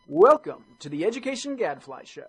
Welcome to the Education Gadfly Show.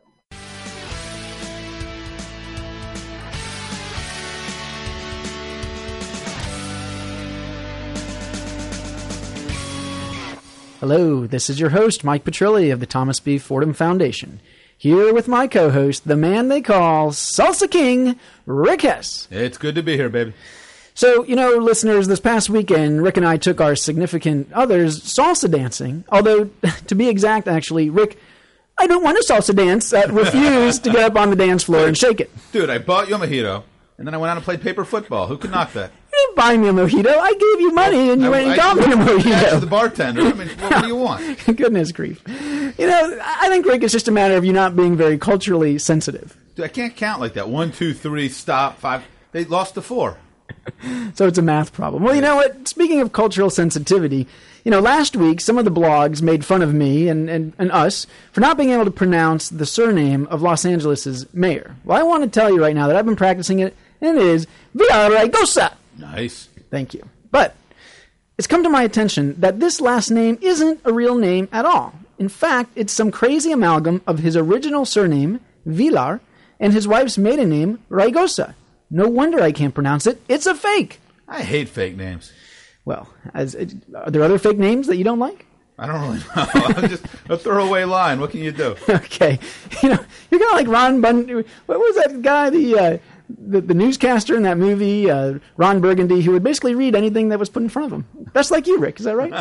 Hello, this is your host, Mike Petrilli of the Thomas B. Fordham Foundation. Here with my co-host, the man they call Salsa King, Rick Hess. It's good to be here, baby. So, listeners, this past weekend, Rick and I took our significant others salsa dancing. Although, to be exact, actually, Rick, I don't want to salsa dance, refused to get up on the dance floor and shake it. Dude, I bought you a mojito, and then I went out and played paper football. Who could knock that? You didn't buy me a mojito. I gave you money, and you went and got me a mojito. That's the bartender. I mean, what do you want? Goodness grief. I think, Rick, it's just a matter of you not being very culturally sensitive. Dude, I can't count like that. 1, 2, 3, stop, 5. They lost to 4. So it's a math problem. Well, you know what? Speaking of cultural sensitivity, last week some of the blogs made fun of me and us for not being able to pronounce the surname of Los Angeles' mayor. Well, I want to tell you right now that I've been practicing it, and it is Villaraigosa. Nice. Thank you. But it's come to my attention that this last name isn't a real name at all. In fact, it's some crazy amalgam of his original surname, Villar, and his wife's maiden name, Raigosa. No wonder I can't pronounce it. It's a fake. I hate fake names. Well, are there other fake names that you don't like? I don't really know. Just a throwaway line. What can you do? Okay. You're kind of like Ron Bundy. What was that guy, the newscaster in that movie, Ron Burgundy, who would basically read anything that was put in front of him? That's like you, Rick. Is that right?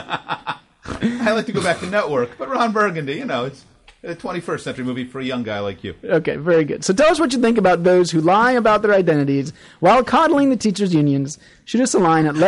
I like to go back to Network, but Ron Burgundy, it's a 21st century movie for a young guy like you. Okay, very good. So tell us what you think about those who lie about their identities while coddling the teachers' unions. Shoot us a line at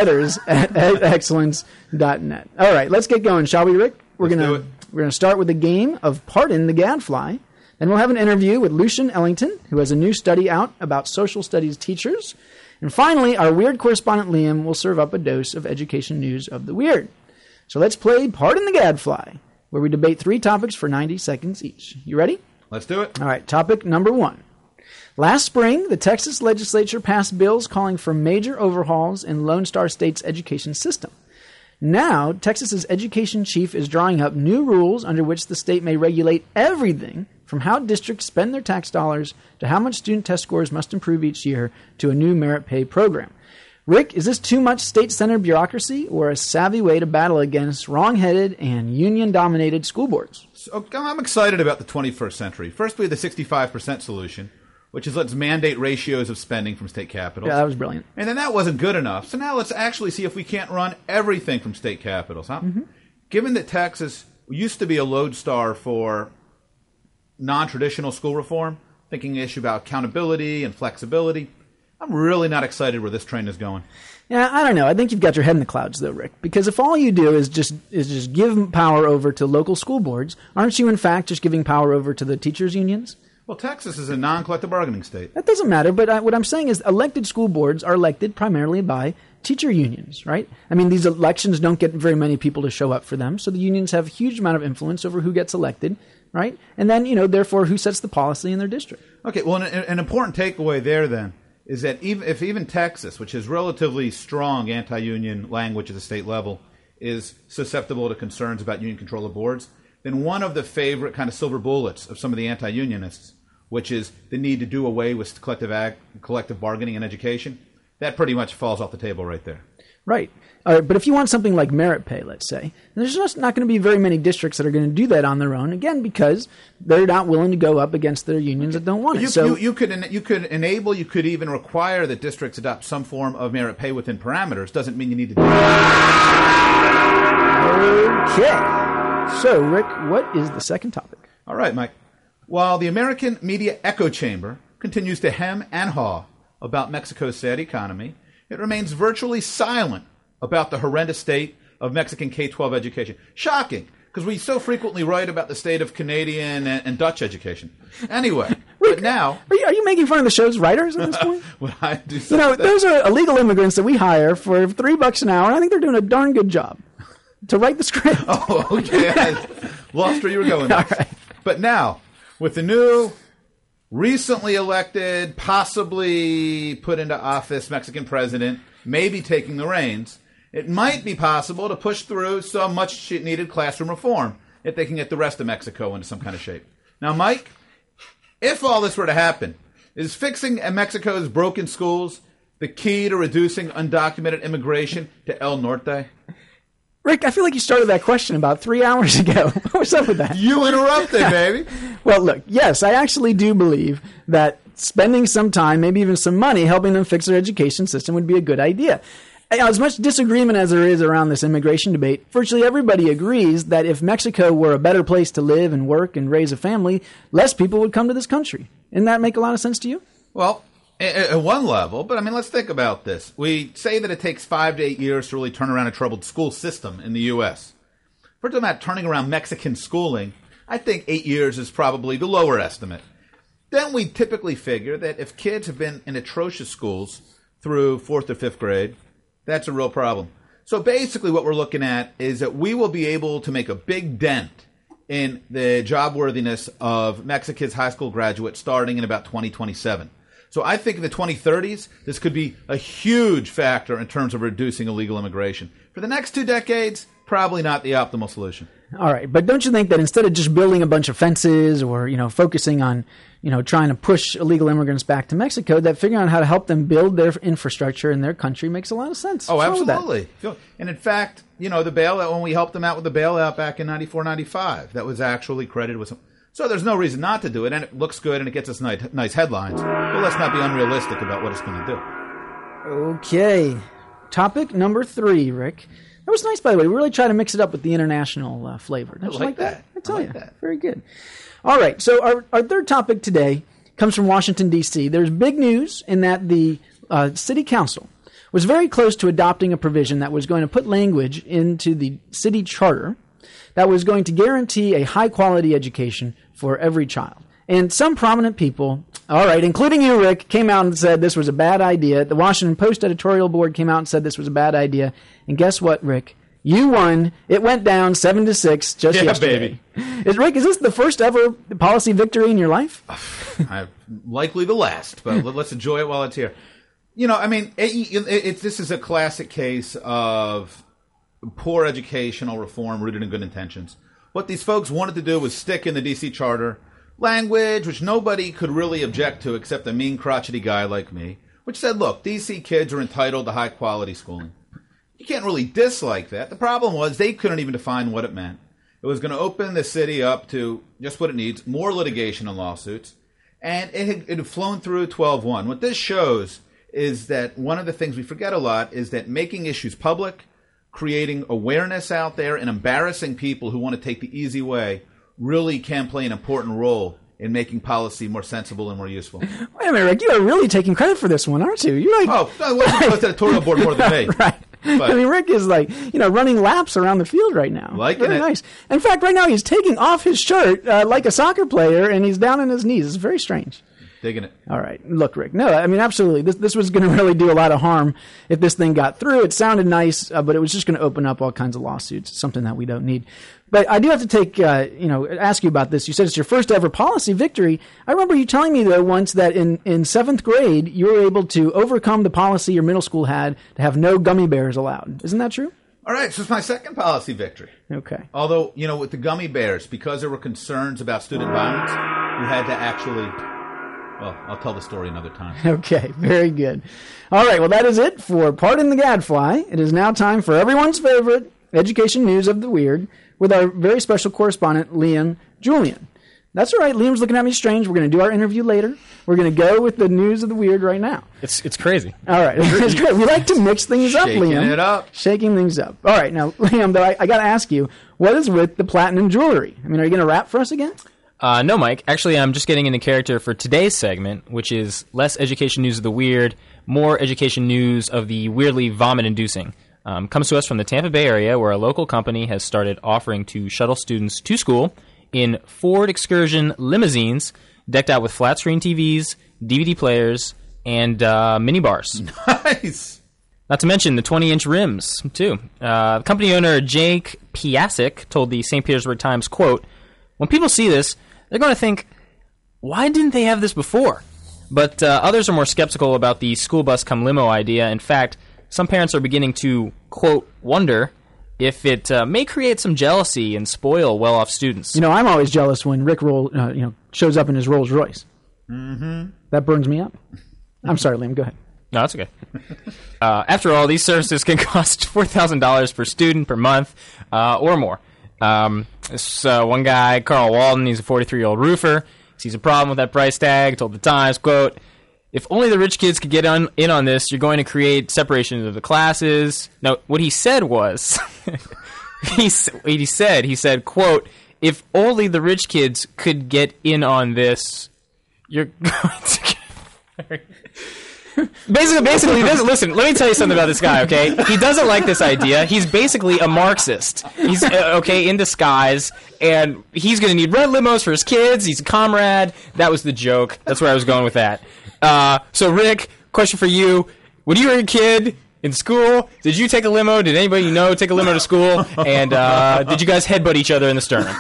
letters@excellence.net. All right, let's get going, shall we, Rick? We're going to start with a game of Pardon the Gadfly. Then we'll have an interview with Lucian Ellington, who has a new study out about social studies teachers. And finally, our weird correspondent Liam will serve up a dose of education news of the weird. So let's play Pardon the Gadfly, where we debate 3 topics for 90 seconds each. You ready? Let's do it. All right, topic number 1. Last spring, the Texas legislature passed bills calling for major overhauls in Lone Star State's education system. Now, Texas's education chief is drawing up new rules under which the state may regulate everything from how districts spend their tax dollars to how much student test scores must improve each year to a new merit pay program. Rick, is this too much state-centered bureaucracy or a savvy way to battle against wrong-headed and union-dominated school boards? So, I'm excited about the 21st century. First, we have the 65% solution, which is let's mandate ratios of spending from state capitals. Yeah, that was brilliant. And then that wasn't good enough. So now let's actually see if we can't run everything from state capitals. Huh? Mm-hmm. Given that Texas used to be a lodestar for non-traditional school reform, thinking issue about accountability and flexibility, I'm really not excited where this train is going. Yeah, I don't know. I think you've got your head in the clouds, though, Rick. Because if all you do is just give power over to local school boards, aren't you, in fact, just giving power over to the teachers' unions? Well, Texas is a non-collective bargaining state. That doesn't matter, but what I'm saying is elected school boards are elected primarily by teacher unions, right? I mean, these elections don't get very many people to show up for them, so the unions have a huge amount of influence over who gets elected, right? And then, therefore, who sets the policy in their district. Okay, well, an important takeaway there, then, is that even Texas, which has relatively strong anti-union language at the state level, is susceptible to concerns about union control of boards, then one of the favorite kind of silver bullets of some of the anti-unionists, which is the need to do away with collective bargaining in education, that pretty much falls off the table right there. Right. All right, but if you want something like merit pay, let's say, there's just not going to be very many districts that are going to do that on their own, again, because they're not willing to go up against their unions that don't want it. You could enable, you could even require that districts adopt some form of merit pay within parameters. Doesn't mean you need to do it. Okay. So, Rick, what is the second topic? All right, Mike. While the American media echo chamber continues to hem and haw about Mexico's sad economy, it remains virtually silent about the horrendous state of Mexican K-12 education. Shocking, because we so frequently write about the state of Canadian and Dutch education. Anyway, Rick, but now... Are you making fun of the show's writers at this point? Well, I do those are illegal immigrants that we hire for $3 an hour, and I think they're doing a darn good job to write the script. Oh, okay. I lost where you were going there. All right. But now, with the new, recently elected, possibly put into office Mexican president, maybe taking the reins, it might be possible to push through some much-needed classroom reform. if they can get the rest of Mexico into some kind of shape. Now, Mike, if all this were to happen, is fixing Mexico's broken schools the key to reducing undocumented immigration to El Norte? Rick, I feel like you started that question about 3 hours ago. What was up with that? You interrupted, baby. Well, look, yes, I actually do believe that spending some time, maybe even some money, helping them fix their education system would be a good idea. As much disagreement as there is around this immigration debate, virtually everybody agrees that if Mexico were a better place to live and work and raise a family, less people would come to this country. Doesn't that make a lot of sense to you? Well, at one level, but I mean, let's think about this. We say that it takes 5 to 8 years to really turn around a troubled school system in the U.S. If we're talking about turning around Mexican schooling, I think 8 years is probably the lower estimate. Then we typically figure that if kids have been in atrocious schools through 4th or 5th grade, that's a real problem. So basically what we're looking at is that we will be able to make a big dent in the job worthiness of Mexico's high school graduates starting in about 2027. So I think in the 2030s, this could be a huge factor in terms of reducing illegal immigration. For the next 2 decades, probably not the optimal solution. All right, but don't you think that instead of just building a bunch of fences or, focusing on, trying to push illegal immigrants back to Mexico, that figuring out how to help them build their infrastructure in their country makes a lot of sense? Oh, absolutely. And in fact, the bailout, when we helped them out with the bailout back in 94, 95, that was actually credited with some. So there's no reason not to do it, and it looks good and it gets us nice headlines. But let's not be unrealistic about what it's going to do. Okay. Topic number 3, Rick. That was nice, by the way. We really try to mix it up with the international flavor. Don't you like that? I tell you. That. Very good. All right. So our third topic today comes from Washington, D.C. There's big news in that the city council was very close to adopting a provision that was going to put language into the city charter that was going to guarantee a high-quality education for every child. And some prominent people, all right, including you, Rick, came out and said this was a bad idea. The Washington Post editorial board came out and said this was a bad idea. And guess what, Rick? You won. It went down 7-6 just yesterday. Baby. Rick, is this the first ever policy victory in your life? Likely the last, but let's enjoy it while it's here. This is a classic case of poor educational reform rooted in good intentions. What these folks wanted to do was stick in the D.C. Charter language, which nobody could really object to except a mean, crotchety guy like me, which said, look, D.C. kids are entitled to high-quality schooling. You can't really dislike that. The problem was they couldn't even define what it meant. It was going to open the city up to just what it needs, more litigation and lawsuits, and it had flown through 12-1. What this shows is that one of the things we forget a lot is that making issues public, creating awareness out there, and embarrassing people who want to take the easy way really can play an important role in making policy more sensible and more useful. Wait a minute, Rick. You are really taking credit for this one, aren't you? You're like, I wasn't supposed to editorial board more than me. Right. But, Rick is running laps around the field right now. Very nice. In fact, right now he's taking off his shirt like a soccer player, and he's down on his knees. It's very strange. Digging it. All right. Look, Rick. No, absolutely. This was going to really do a lot of harm if this thing got through. It sounded nice, but it was just going to open up all kinds of lawsuits, something that we don't need. But I do have to ask you about this. You said it's your first ever policy victory. I remember you telling me, though, once that in 7th grade, you were able to overcome the policy your middle school had to have no gummy bears allowed. Isn't that true? All right. So it's my second policy victory. Okay. Although, with the gummy bears, because there were concerns about student violence, we had to actually... Well, I'll tell the story another time. Okay, very good. All right, well, that is it for Pardon the Gadfly. It is now time for everyone's favorite education news of the weird with our very special correspondent, Liam Julian. That's all right. Liam's looking at me strange. We're going to do our interview later. We're going to go with the news of the weird right now. It's crazy. All right. It's great. We like to mix things up, Liam. Shaking it up. Shaking things up. All right. Now, Liam, though, I got to ask you, what is with the platinum jewelry? I mean, are you going to rap for us again? No, Mike. Actually, I'm just getting into character for today's segment, which is less education news of the weird, more education news of the weirdly vomit-inducing. Comes to us from the Tampa Bay area, where a local company has started offering to shuttle students to school in Ford Excursion limousines decked out with flat-screen TVs, DVD players, and mini bars. Nice! Not to mention the 20-inch rims, too. Company owner Jake Piasek told the St. Petersburg Times, quote, "When people see this, they're going to think, why didn't they have this before?" But others are more skeptical about the school bus come limo idea. In fact, some parents are beginning to, quote, wonder if it may create some jealousy and spoil well-off students. I'm always jealous when Rick shows up in his Rolls Royce. Mm-hmm. That burns me up. I'm sorry, Liam. Go ahead. No, that's okay. After all, these services can cost $4,000 per student per month or more. So one guy, Carl Walden, he's a 43-year-old roofer. Sees a problem with that price tag, told the Times, quote, "If only the rich kids could get in on this, you're going to create separation of the classes." Now, what he said was, he said, quote, "If only the rich kids could get in on this, you're going to get..." Basically, listen, let me tell you something about this guy, okay? He doesn't like this idea. He's basically a Marxist. He's, in disguise, and he's going to need red limos for his kids. He's a comrade. That was the joke. That's where I was going with that. So, Rick, question for you. When you were a kid in school, did you take a limo? Did anybody you know take a limo to school? And did you guys headbutt each other in the sternum?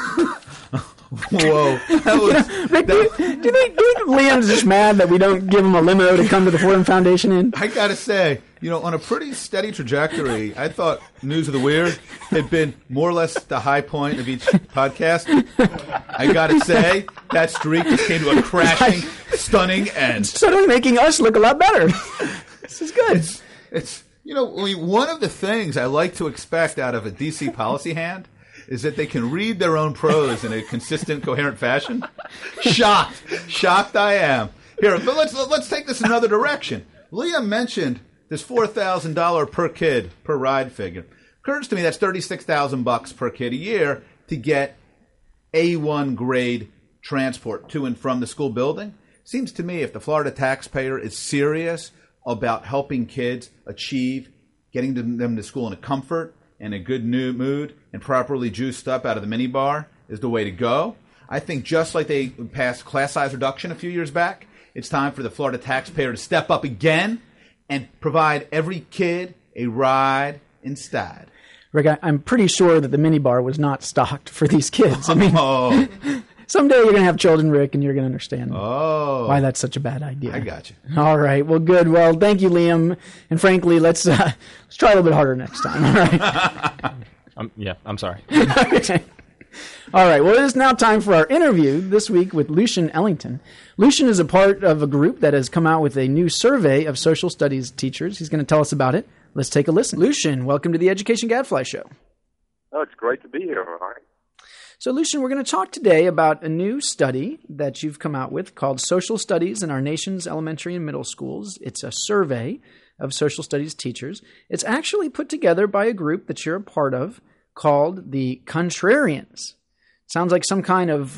Whoa. Rick, do you think Liam's just mad that we don't give him a limo to come to the Fordham Foundation in? I got to say, on a pretty steady trajectory, I thought News of the Weird had been more or less the high point of each podcast. I got to say, that streak just came to a crashing, stunning end. Suddenly making us look a lot better. This is good. It's one of the things I like to expect out of a DC policy hand is that they can read their own prose in a consistent, coherent fashion. Shocked I am. Here, but let's take this another direction. Liam mentioned this $4,000 per kid per ride figure. Occurs to me that's $36,000 per kid a year to get A1 grade transport to and from the school building. Seems to me if the Florida taxpayer is serious about helping kids achieve getting them to school in a comfort and a good new mood and properly juiced up out of the minibar is the way to go. I think just like they passed class size reduction a few years back, it's time for the Florida taxpayer to step up again and provide every kid a ride instead. Rick, I'm pretty sure that the minibar was not stocked for these kids. I mean, someday you're going to have children, Rick, and you're going to understand why that's such a bad idea. I got you. All right. Well, good. Well, thank you, Liam. And frankly, let's try a little bit harder next time. All right. I'm sorry. All right. Well, it is now time for our interview this week with Lucian Ellington. Lucian is a part of a group that has come out with a new survey of social studies teachers. He's going to tell us about it. Let's take a listen. Lucian, welcome to the Education Gadfly Show. Oh, it's great to be here. All right. So, Lucian, we're going to talk today about a new study that you've come out with called Social Studies in Our Nation's Elementary and Middle Schools. It's a survey of social studies teachers. It's actually put together by a group that you're a part of called the Contrarians. Sounds like some kind of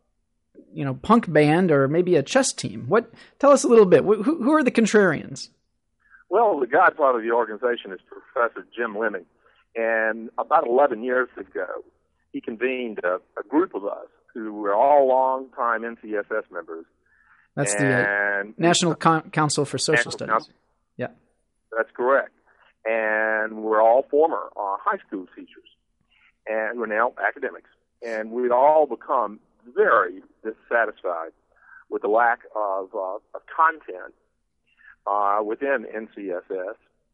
punk band or maybe a chess team. Tell us a little bit. Who are the Contrarians? Well, the godfather of the organization is Professor Jim Lemming. And about 11 years ago, he convened a group of us who were all long-time NCSS members. That's the National Council for Social Studies. Yeah. That's correct. And we're all former high school teachers, and we're now academics. And we'd all become very dissatisfied with the lack of content within NCSS,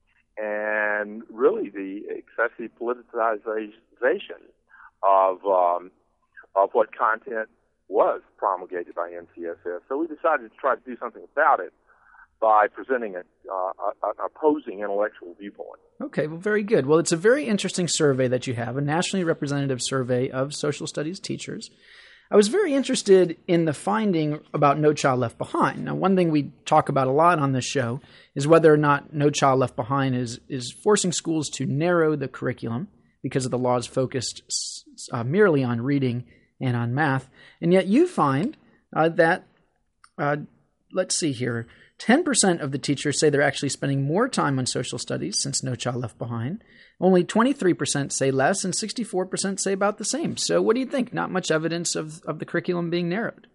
and really the excessive politicization of what content was promulgated by NCSS. So we decided to try to do something about it by presenting an opposing intellectual viewpoint. Okay, well, very good. Well, it's a very interesting survey that you have, a nationally representative survey of social studies teachers. I was very interested in the finding about No Child Left Behind. Now, one thing we talk about a lot on this show is whether or not No Child Left Behind is forcing schools to narrow the curriculum because of the laws focused merely on reading and on math. And yet you find that, let's see here, 10% of the teachers say they're actually spending more time on social studies since No Child Left Behind. Only 23% say less, and 64% say about the same. So what do you think? Not much evidence of the curriculum being narrowed.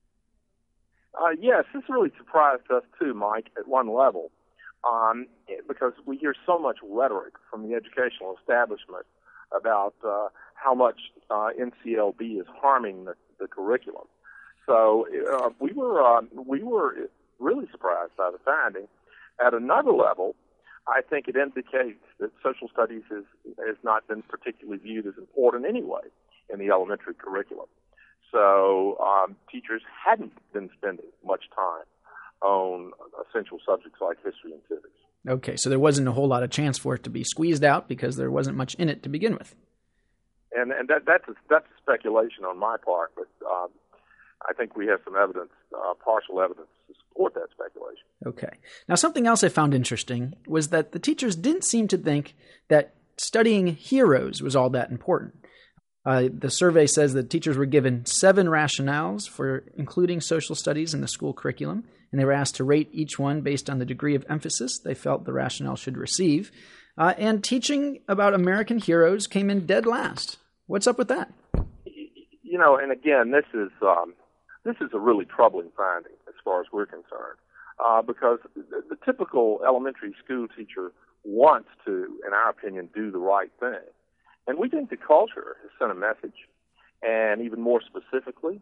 Yes, this really surprised us too, Mike, at one level, because we hear so much rhetoric from the educational establishment about how much NCLB is harming the curriculum. So we were really surprised by the finding. At another level, I think it indicates that social studies has not been particularly viewed as important anyway in the elementary curriculum. So teachers hadn't been spending much time on essential subjects like history and civics. Okay, so there wasn't a whole lot of chance for it to be squeezed out because there wasn't much in it to begin with. And that's a speculation on my part, but I think we have some evidence, partial evidence, to support that speculation. Okay. Now, something else I found interesting was that the teachers didn't seem to think that studying heroes was all that important. The survey says that teachers were given 7 rationales for including social studies in the school curriculum, and they were asked to rate each one based on the degree of emphasis they felt the rationale should receive. And teaching about American heroes came in dead last. What's up with that? You know, and again, this is a really troubling finding as far as we're concerned, because the typical elementary school teacher wants to, in our opinion, do the right thing. And we think the culture has sent a message, and even more specifically,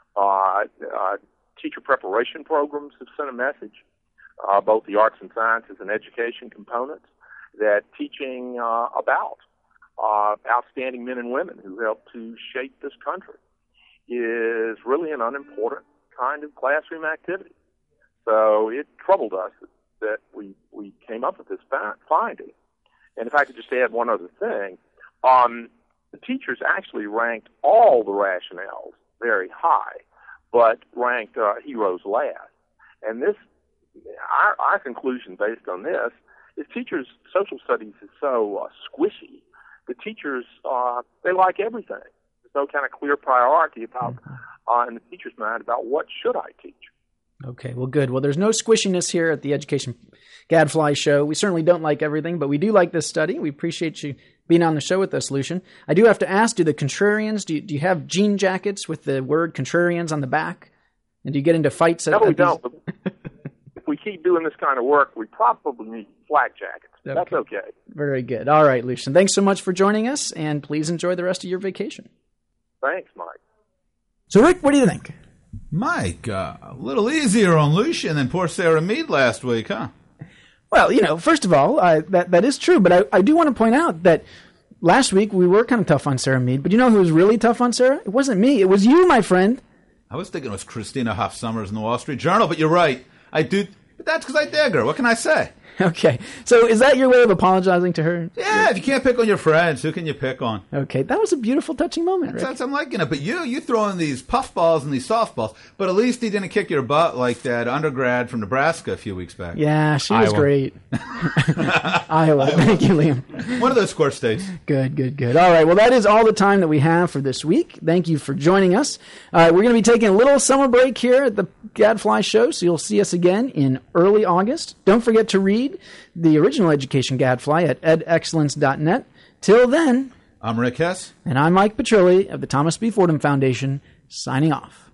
teacher preparation programs have sent a message, both the arts and sciences and education components, that teaching about outstanding men and women who helped to shape this country is really an unimportant kind of classroom activity. So it troubled us that we came up with this finding. And if I could just add one other thing, the teachers actually ranked all the rationales very high, but ranked heroes last. And this, our conclusion based on this, is teachers' social studies is so squishy. The teachers, they like everything. There's no kind of clear priority about in the teacher's mind about what should I teach. Okay, well, good. Well, there's no squishiness here at the Education Gadfly Show. We certainly don't like everything, but we do like this study. We appreciate you being on the show with us, Lucian. I do have to ask, do the contrarians, do you have jean jackets with the word contrarians on the back? And do you get into fights? No, we don't. If we keep doing this kind of work, we probably need flak jackets. Okay. That's okay. Very good. All right, Lucian. Thanks so much for joining us, and please enjoy the rest of your vacation. Thanks, Mike. So, Rick, what do you think? Mike, a little easier on Lucian than poor Sarah Mead last week, huh? Well, first of all, that is true, but I do want to point out that last week we were kind of tough on Sarah Mead, but you know who was really tough on Sarah? It wasn't me. It was you, my friend. I was thinking it was Christina Hoff Sommers in the Wall Street Journal, but you're right. I do, but that's because I dig her. What can I say? Okay. So is that your way of apologizing to her? Yeah, if you can't pick on your friends, who can you pick on? Okay, that was a beautiful, touching moment, Rick. I'm liking it. But you throw in these puffballs and these softballs, but at least he didn't kick your butt like that undergrad from Nebraska a few weeks back. Yeah, she was great. Iowa. Thank you, Liam. One of those core states. Good. All right, well, that is all the time that we have for this week. Thank you for joining us. We're going to be taking a little summer break here at the Gadfly Show, so you'll see us again in early August. Don't forget to read the original Education Gadfly at edexcellence.net. Till then, I'm Rick Hess. And I'm Mike Petrilli of the Thomas B. Fordham Foundation, signing off.